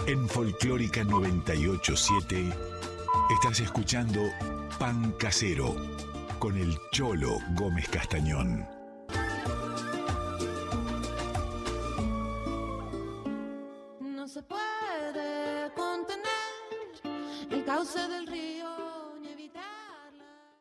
En Folclórica 987 estás escuchando Pan Casero con el Cholo Gómez Castañón. No se puede contener el cauce del río ni evitarla.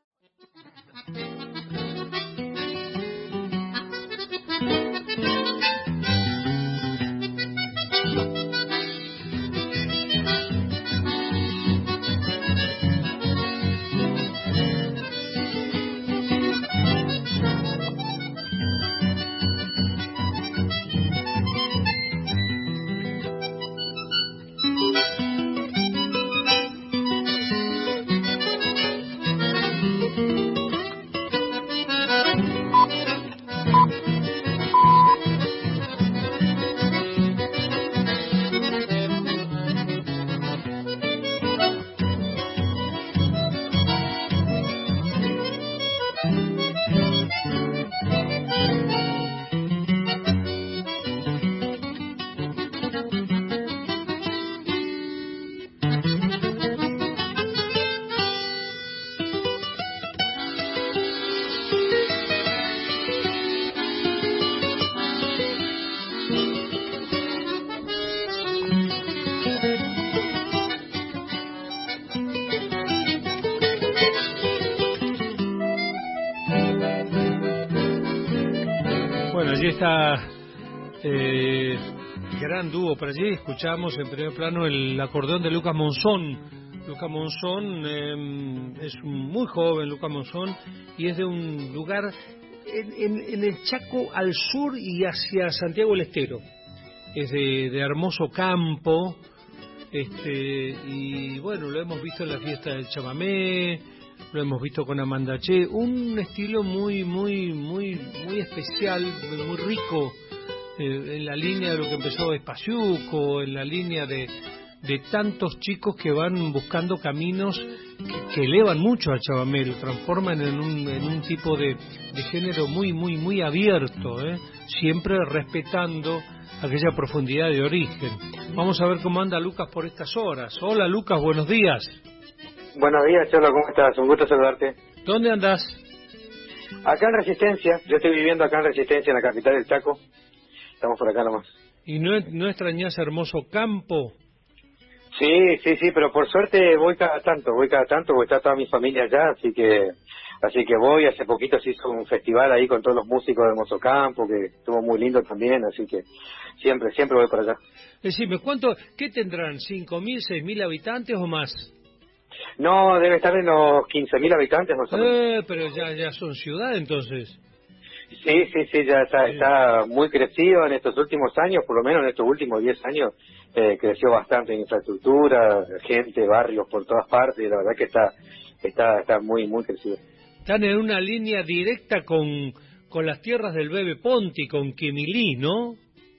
Allí está gran dúo por allí. Escuchamos en primer plano el acordeón de Lucas Monzón. Lucas Monzón es muy joven, Lucas Monzón, y es de un lugar en el Chaco al sur y hacia Santiago del Estero. Es de Hermoso Campo, y bueno, lo hemos visto en la fiesta del chamamé, lo hemos visto con Amanda Che, un estilo muy especial, muy rico, en la línea de lo que empezó Espaciuco, en la línea de tantos chicos que van buscando caminos que elevan mucho al chamamé, lo transforman en un tipo de género muy abierto, siempre respetando aquella profundidad de origen. Vamos a ver cómo anda Lucas por estas horas. Hola Lucas, buenos días. Buenos días, Cholo, ¿cómo estás? Un gusto saludarte. ¿Dónde andás? Acá en Resistencia, yo estoy viviendo acá en Resistencia, en la capital del Chaco. Estamos por acá nomás. ¿Y no extrañás Hermoso Campo? Sí, pero por suerte voy cada tanto, porque está toda mi familia allá, así que voy. Hace poquito se hizo un festival ahí con todos los músicos de Hermoso Campo, que estuvo muy lindo también, así que siempre voy por allá. Decime, ¿qué tendrán? ¿5.000, 6.000 habitantes o más? No, debe estar en los 15.000 habitantes más o menos. Pero ya son ciudad entonces. Sí, ya está muy crecido en estos últimos años, por lo menos en estos últimos 10 años, creció bastante en infraestructura, gente, barrios por todas partes, la verdad que está muy crecido. Están en una línea directa con las tierras del Bebe Ponti, con Quimilí, ¿no?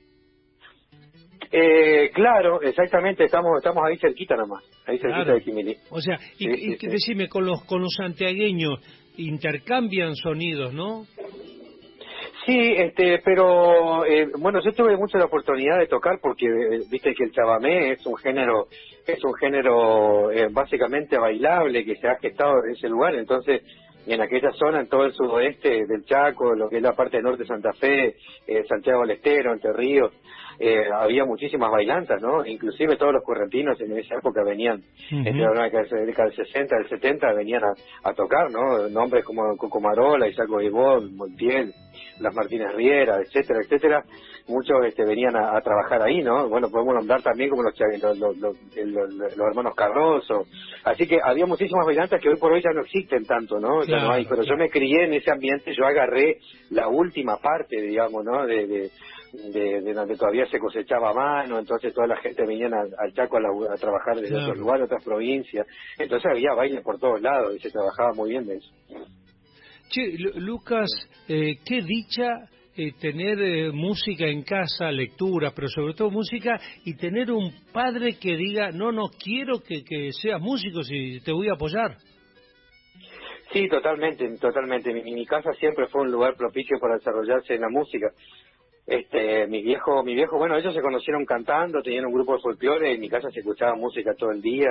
Claro, exactamente, estamos ahí cerquita nomás, ahí cerquita claro. de Quimilí. O sea, sí. Decime, con los santiagueños intercambian sonidos, ¿no? Sí, pero bueno, yo tuve mucho la oportunidad de tocar porque viste que el chamamé es un género básicamente bailable que se ha gestado en ese lugar, entonces en aquella zona, en todo el sudoeste del Chaco, lo que es la parte norte de Santa Fe, Santiago del Estero, Entre Ríos, había muchísimas bailantas, ¿no? Inclusive todos los correntinos en esa época venían, entre la década del 60, del 70, venían a tocar, ¿no? Nombres como Cocomarola, Isaac Goibón, Montiel, Las Martínez Riera, etcétera, muchos venían a trabajar ahí, ¿no? Bueno, podemos nombrar también como los hermanos Carrozo, así que había muchísimas bailantas que hoy por hoy ya no existen tanto, ¿no? Claro, ya no hay, pero yo me crié en ese ambiente, yo agarré la última parte, digamos, ¿no? De donde todavía se cosechaba a mano, entonces toda la gente venía al Chaco a trabajar desde claro. Otros lugares, otras provincias, entonces había baile por todos lados y se trabajaba muy bien de eso. Che, Lucas, qué dicha tener música en casa, lectura, pero sobre todo música, y tener un padre que diga, no quiero que seas músico, si te voy a apoyar. Sí, totalmente. Mi casa siempre fue un lugar propicio para desarrollarse en la música. Mi viejo, bueno, ellos se conocieron cantando, tenían un grupo de folclore, en mi casa se escuchaba música todo el día,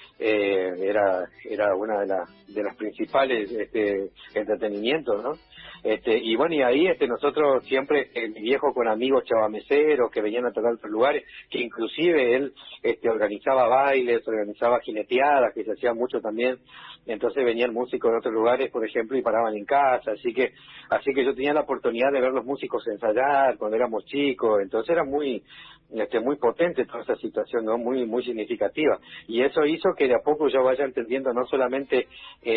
era una de las principales entretenimientos, ¿no? Y bueno, y ahí nosotros siempre, mi viejo con amigos chavameceros que venían a tocar otros lugares, que inclusive él organizaba bailes, organizaba jineteadas, que se hacían mucho también, entonces venían músicos de otros lugares, por ejemplo, y paraban en casa, así que yo tenía la oportunidad de ver los músicos ensayar cuando éramos chicos, entonces era muy potente toda esa situación, ¿no? Muy significativa, y eso hizo que de a poco yo vaya entendiendo no solamente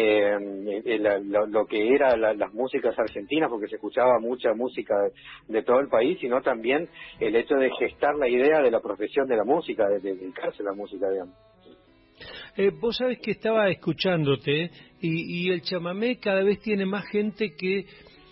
lo que era las músicas argentinas, porque se escuchaba mucha música de todo el país, sino también el hecho de gestar la idea de la profesión de la música, de dedicarse a la música, digamos. Vos sabés que estaba escuchándote y el chamamé cada vez tiene más gente que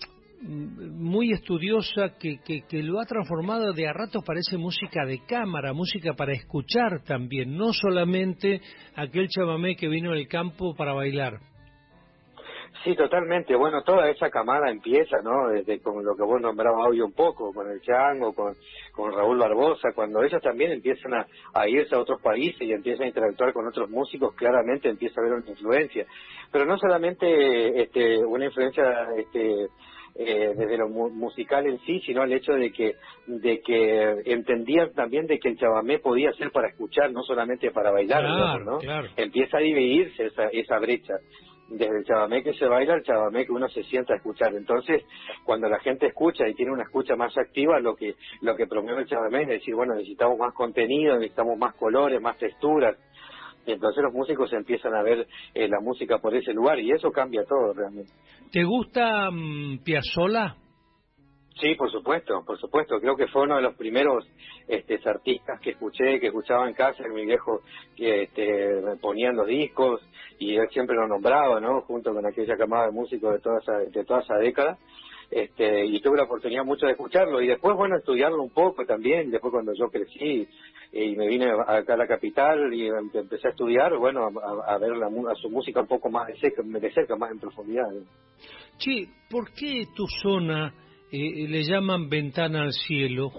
muy estudiosa que lo ha transformado de a ratos, parece música de cámara, música para escuchar también, no solamente aquel chamamé que vino del campo para bailar. Sí, totalmente. Bueno, toda esa camada empieza, ¿no? Desde con lo que vos nombrabas hoy un poco, con el Chango, con Raúl Barbosa, cuando ellos también empiezan a irse a otros países y empiezan a interactuar con otros músicos, claramente empieza a haber una influencia. Pero no solamente una influencia desde lo musical en sí, sino el hecho de que entendían también de que el chamamé podía ser para escuchar, no solamente para bailar, claro, ¿no? Claro. Empieza a dividirse esa brecha, desde el chamamé que se baila al chamamé que uno se sienta a escuchar. Entonces, cuando la gente escucha y tiene una escucha más activa, lo que promueve el chamamé es decir, bueno, necesitamos más contenido, necesitamos más colores, más texturas. Y entonces los músicos empiezan a ver la música por ese lugar, y eso cambia todo realmente. ¿Te gusta Piazzolla? Sí, por supuesto. Creo que fue uno de los primeros artistas que escuchaba en casa, mi viejo me ponían los discos y él siempre lo nombraba, ¿no? Junto con aquella camada de músicos de toda esa década. Y tuve la oportunidad mucho de escucharlo y después, bueno, estudiarlo un poco también. Después, cuando yo crecí y me vine acá a la capital y empecé a estudiar, bueno, a ver a su música un poco más de cerca, más en profundidad, ¿no? Che, ¿por qué tu zona le llaman Ventana al Cielo?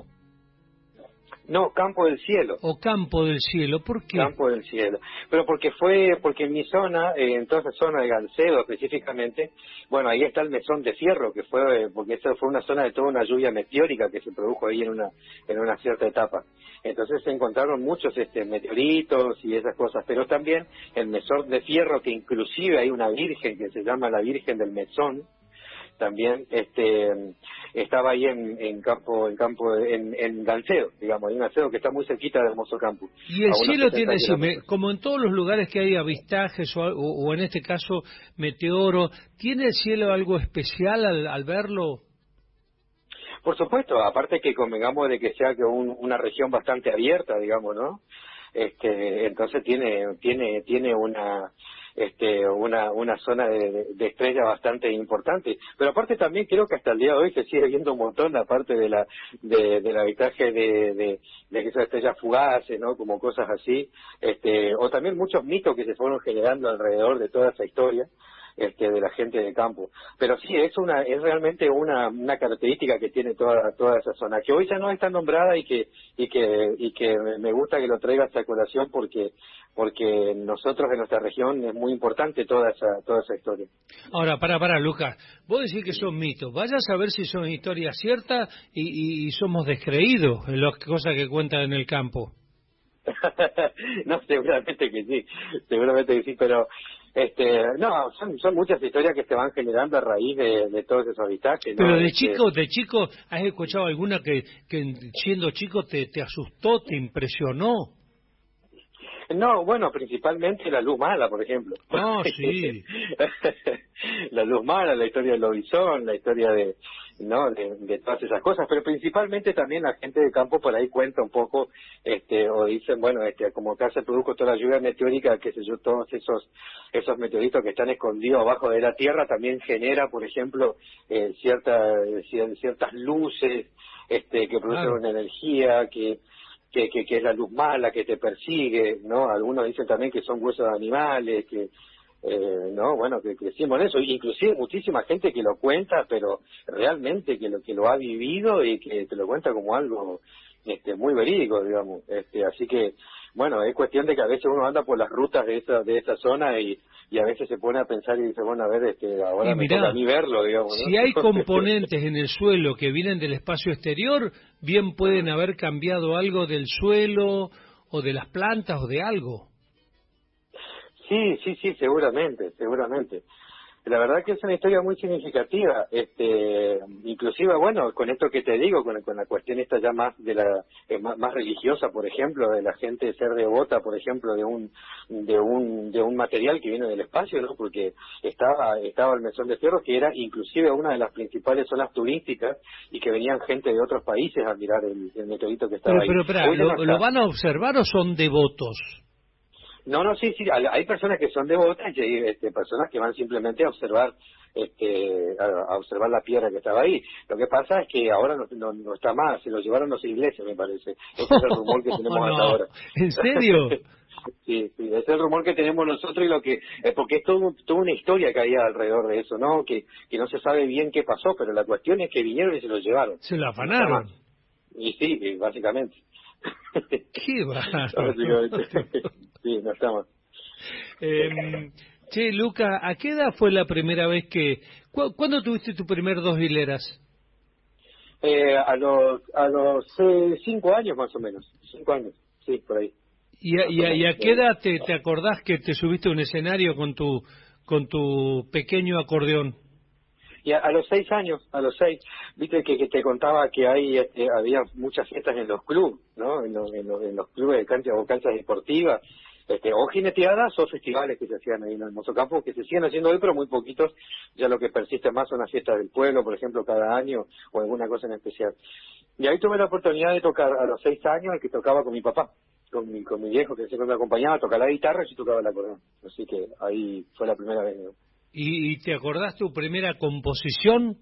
No, Campo del Cielo. O Campo del Cielo, ¿por qué? Campo del Cielo. Pero porque en mi zona, en toda esa zona de Gancedo específicamente, bueno, ahí está el Mesón de Fierro, que porque esa fue una zona de toda una lluvia meteórica que se produjo ahí en una cierta etapa. Entonces se encontraron muchos meteoritos y esas cosas, pero también el Mesón de Fierro, que inclusive hay una virgen que se llama la Virgen del Mesón, también estaba ahí en Gancedo, digamos, en Gancedo, que está muy cerquita de Hermoso Campo. Y el cielo tiene, como en todos los lugares que hay avistajes o en este caso meteoro, ¿tiene el cielo algo especial al verlo? Por supuesto, aparte que convengamos de que sea que una región bastante abierta, digamos, ¿no? Entonces tiene una zona de estrella bastante importante, pero aparte también creo que hasta el día de hoy se sigue viendo un montón, aparte del avistaje de esas estrellas fugaces, ¿no? Como cosas así, o también muchos mitos que se fueron generando alrededor de toda esa historia de la gente de campo. Pero sí, es realmente una característica que tiene toda esa zona, que hoy ya no está nombrada y que me gusta que lo traigas a colación porque nosotros en nuestra región es muy importante toda esa historia. Ahora, para Lucas, vos decís que son mitos, vaya a saber si son historias ciertas y somos descreídos en las cosas que cuentan en el campo. No, seguramente que sí, pero no, son muchas historias que se van generando a raíz de todos esos avistajes, ¿no? Pero de chico, ¿has escuchado alguna que siendo chico te asustó, te impresionó? No, bueno, principalmente la luz mala, por ejemplo. Ah, sí. La luz mala, la historia del lobizón, la historia de todas esas cosas, pero principalmente también la gente de campo por ahí cuenta un poco, o dicen, bueno, como acá se produjo toda la lluvia meteórica, qué sé yo, todos esos meteoritos que están escondidos abajo de la tierra también genera, por ejemplo, ciertas luces, que producen una energía que es la luz mala que te persigue, ¿no? Algunos dicen también que son huesos de animales, que no, bueno, que crecimos en eso, inclusive muchísima gente que lo cuenta, pero realmente que lo ha vivido y que te lo cuenta como algo muy verídico, digamos. Así que, bueno, es cuestión de que a veces uno anda por las rutas de esa zona y a veces se pone a pensar y dice, bueno, a ver, ahora me toca a mí verlo, digamos, ¿no? Si hay componentes en el suelo que vienen del espacio exterior, bien pueden haber cambiado algo del suelo o de las plantas o de algo. Sí, seguramente. La verdad que es una historia muy significativa, inclusive, bueno, con esto que te digo, con la cuestión esta ya más de más religiosa, por ejemplo, de la gente ser devota, por ejemplo, de un material que viene del espacio, ¿no? Porque estaba el Mesón de Fierro, que era inclusive una de las principales zonas turísticas y que venían gente de otros países a mirar el meteorito que estaba ahí. Pero espera, ¿lo van a observar o son devotos? No, sí, hay personas que son devotas y hay personas que van simplemente a observar a observar la piedra que estaba ahí. Lo que pasa es que ahora no está más, se lo llevaron a las iglesias, me parece. Ese es el rumor que tenemos hasta ahora. ¿En serio? Sí, ese es el rumor que tenemos nosotros y lo que porque es toda una historia que hay alrededor de eso, ¿no? Que no se sabe bien qué pasó, pero la cuestión es que vinieron y se lo llevaron. Se lo afanaron. Y sí, básicamente. Qué bárbaro. Sí, no estamos. Che, Luca, ¿a qué edad fue la primera vez que... ¿Cuándo tuviste tu primer 2 hileras? A los 5 años más o menos. 5 años, sí, por ahí. ¿Y a qué edad te acordás que te subiste a un escenario con tu pequeño acordeón? Y a los 6 años, viste que te contaba que había muchas fiestas en los clubes, ¿no? En los clubes de canchas o canchas deportivas, o jineteadas o festivales que se hacían ahí en el Mozocampo, que se siguen haciendo hoy, pero muy poquitos. Ya lo que persiste más son las fiestas del pueblo, por ejemplo, cada año, o alguna cosa en especial. Y ahí tuve la oportunidad de tocar a los 6 años, que tocaba con mi papá, con mi viejo, que siempre me acompañaba, tocaba la guitarra y yo tocaba el acordeón. Así que ahí fue la primera vez, ¿no? ¿Y te acordás tu primera composición?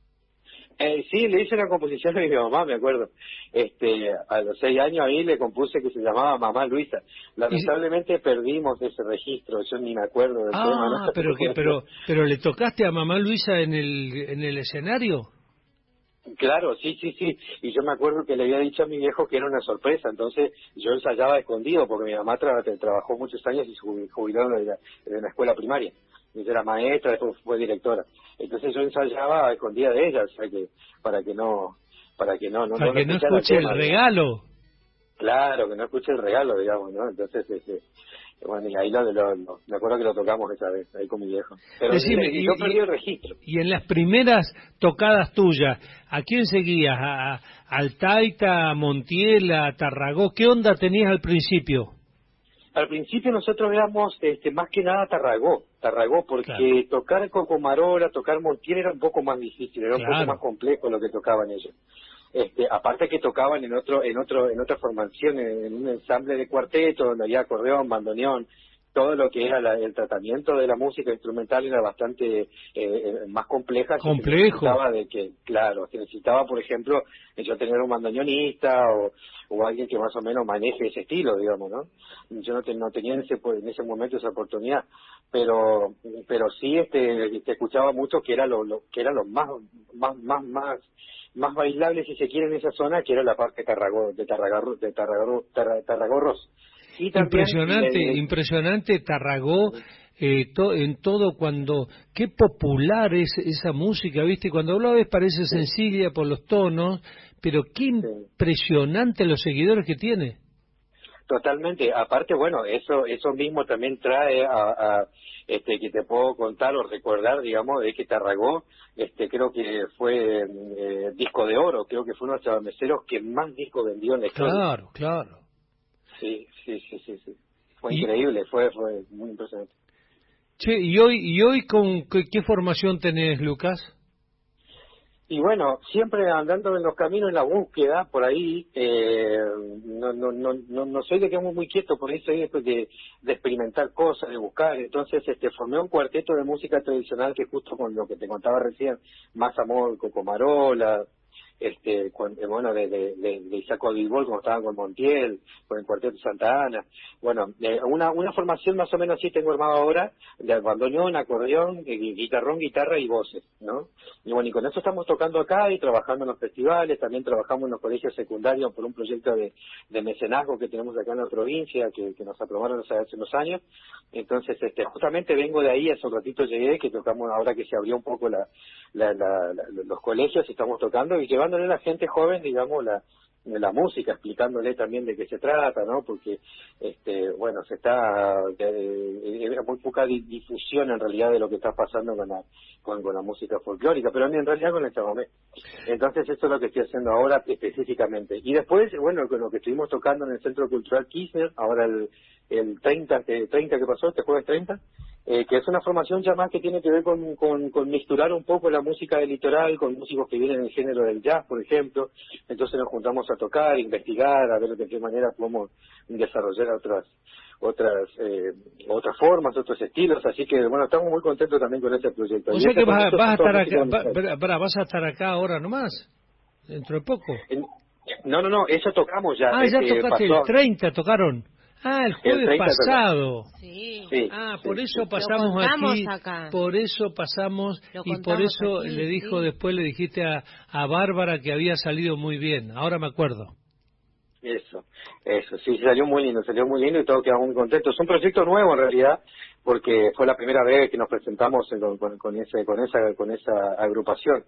Sí, le hice una composición a mi mamá, me acuerdo. A los 6 años ahí le compuse que se llamaba Mamá Luisa. Lamentablemente perdimos ese registro, yo ni me acuerdo del tema, ¿no? pero ¿le tocaste a Mamá Luisa en el escenario? Claro, sí. Y yo me acuerdo que le había dicho a mi viejo que era una sorpresa, entonces yo ensayaba escondido porque mi mamá trabajó muchos años y se jubiló de la escuela primaria. Ella era maestra, después fue directora. Entonces yo ensayaba a escondida de ella, o sea que para que no escuche el regalo. Claro, que no escuche el regalo, digamos, ¿no? Entonces, bueno, y ahí me acuerdo que lo tocamos esa vez, ahí con mi viejo. Pero decime, yo perdí el registro. Y en las primeras tocadas tuyas, ¿a quién seguías? ¿Al Taita, a Montiel, a Tarragó? ¿Qué onda tenías al principio? Al principio nosotros éramos más que nada Tarragó, porque claro, tocar Cocomarola, tocar Montiel era un poco más difícil, era un poco más complejo lo que tocaban ellos. Aparte que tocaban en otra formación, en un ensamble de cuarteto donde había acordeón, bandoneón, todo lo que era el tratamiento de la música instrumental era bastante más compleja. Complejo. Se necesitaba, por ejemplo, yo tener un bandoneonista o alguien que más o menos maneje ese estilo, digamos, ¿no? Yo no tenía en ese momento esa oportunidad, pero sí te escuchaba mucho que era lo más bailable, si se quiere, en esa zona, que era la parte de Tarragó-Ros. Y también, impresionante Tarragó, en todo qué popular es esa música, ¿viste? Cuando lo ves parece sencilla por los tonos, pero qué impresionante los seguidores que tiene. Totalmente. Aparte, bueno, eso mismo también trae que te puedo contar o recordar, digamos, de que Tarragó, creo que fue disco de oro, creo que fue uno de los chavameceros que más discos vendió en la historia. Claro. Sí. Fue increíble, fue muy impresionante. Che, ¿y hoy con qué formación tenés, Lucas? Y bueno, siempre andando en los caminos, en la búsqueda, por ahí, no soy de quedarme muy quieto, por ahí soy de experimentar cosas, de buscar. Entonces, formé un cuarteto de música tradicional que justo con lo que te contaba recién, Más Amor, Cocomarola, bueno, de Isaac Odilbol, como estaban con Montiel, con el Cuarteto Santa Ana. Bueno, una formación más o menos así tengo armado ahora, de bandoneón, acordeón, guitarrón, guitarra y voces, ¿no? Y bueno, y con eso estamos tocando acá y trabajando en los festivales, también trabajamos en los colegios secundarios por un proyecto de mecenazgo que tenemos acá en la provincia, que nos aprobaron hace unos años. Entonces, justamente vengo de ahí, hace un ratito llegué, que tocamos ahora que se abrió un poco los colegios, estamos tocando y llevándole a la gente joven, digamos, la música, explicándole también de qué se trata, ¿no? Porque, bueno, hay muy poca difusión en realidad de lo que está pasando con la música folclórica, pero en realidad con el chamamé. Entonces eso es lo que estoy haciendo ahora específicamente. Y después, bueno, con lo que estuvimos tocando en el Centro Cultural Kirchner, ahora el 30 que pasó, este jueves 30, que es una formación ya más que tiene que ver con misturar un poco la música del litoral con músicos que vienen del género del jazz, por ejemplo. Entonces nos juntamos a tocar, investigar, a ver de qué manera podemos desarrollar otras formas, otros estilos. Así que, bueno, estamos muy contentos también con este proyecto. O sea que vas a estar acá, vas a estar acá ahora nomás, dentro de poco. No, eso tocamos ya. Ya tocaste el 30, tocaron. El jueves pasado. Sí. Por eso pasamos aquí, acá. por eso pasamos y por eso aquí, después le dijiste a Bárbara que había salido muy bien. Ahora me acuerdo. Eso, sí, salió muy lindo y todos quedamos muy contentos. Es un proyecto nuevo en realidad, porque fue la primera vez que nos presentamos con esa agrupación.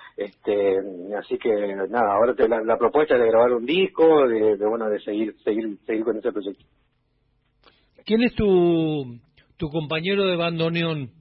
Así que nada, ahora la propuesta es de grabar un disco, de seguir con ese proyecto. ¿Quién es tu compañero de bandoneón?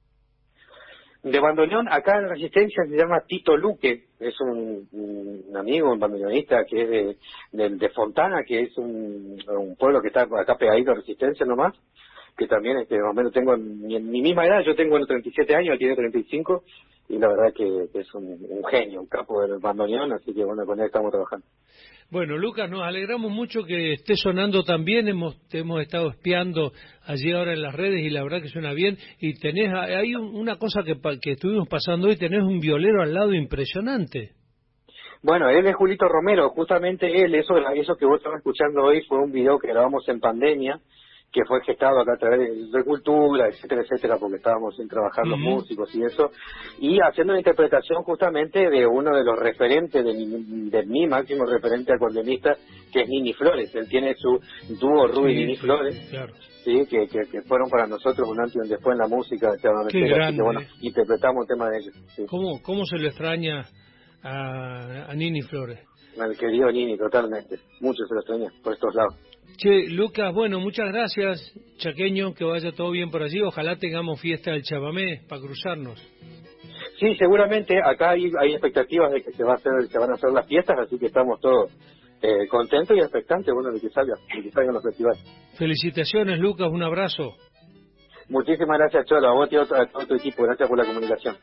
De bandoneón, acá en Resistencia se llama Tito Luque, es un amigo, un bandoneonista que es de Fontana, que es un pueblo que está acá pegadito a Resistencia nomás, que también más o menos tengo mi misma edad, yo tengo 37 años, él tiene 35, y la verdad que es un genio, un capo del bandoneón, así que bueno, con él estamos trabajando. Bueno, Lucas, nos alegramos mucho que esté sonando tan bien, te hemos estado espiando allí ahora en las redes y la verdad que suena bien, y hay una cosa que estuvimos pasando hoy, tenés un violero al lado impresionante. Bueno, él es Julito Romero, justamente eso que vos estabas escuchando hoy fue un video que grabamos en pandemia, que fue gestado acá a través de Cultura, etcétera, porque estábamos sin trabajar los músicos y eso, y haciendo una interpretación justamente de uno de los referentes, de mi máximo referente acordeonista, que es Nini Flores. Él tiene su dúo Ruy y Nini Flores, claro. Sí, que fueron para nosotros un antes y un después en la música. Qué grande. Así que, bueno, interpretamos temas de ellos. Sí. ¿Cómo se lo extraña a Nini Flores? Al querido Nini, totalmente. Mucho se lo extraña por estos lados. Che, Lucas, bueno, muchas gracias, chaqueño, que vaya todo bien por allí. Ojalá tengamos fiesta del chamamé para cruzarnos. Sí, seguramente acá hay expectativas de que se van a hacer las fiestas, así que estamos todos contentos y expectantes, bueno, de que salgan los festivales. Felicitaciones, Lucas, un abrazo. Muchísimas gracias, Cholo, a vos y a todo tu equipo, gracias por la comunicación.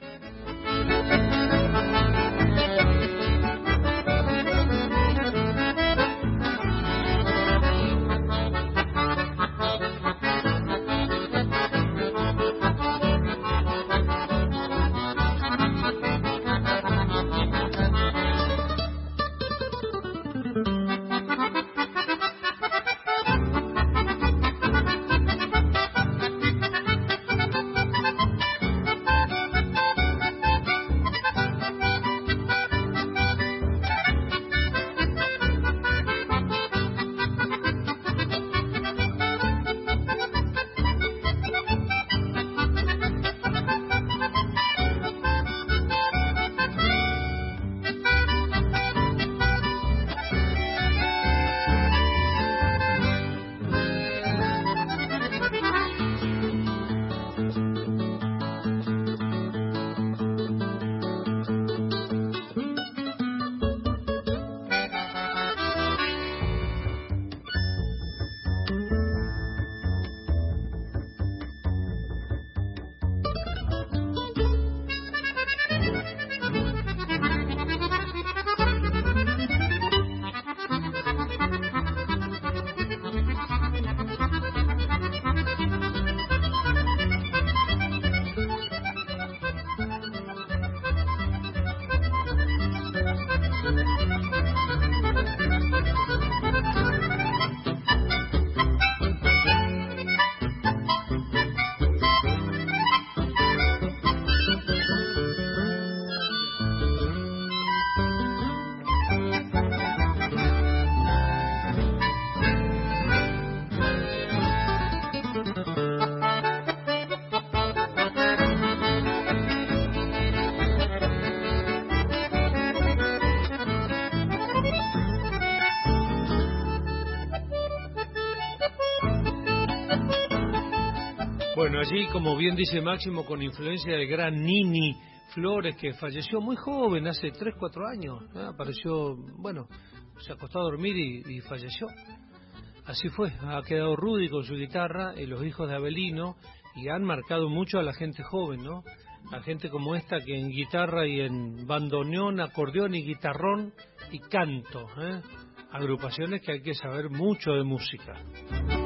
Bueno, allí, como bien dice Máximo, con influencia del gran Nini Flores, que falleció muy joven, hace 3, 4 años, apareció, bueno, se acostó a dormir y falleció. Así fue, ha quedado Rudy con su guitarra, los hijos de Abelino, y han marcado mucho a la gente joven, ¿no? A gente como esta que en guitarra y en bandoneón, acordeón y guitarrón y canto, agrupaciones que hay que saber mucho de música.